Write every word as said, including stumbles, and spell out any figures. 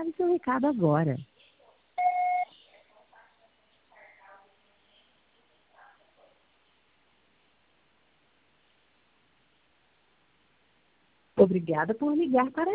Grave seu recado agora. Obrigada por ligar para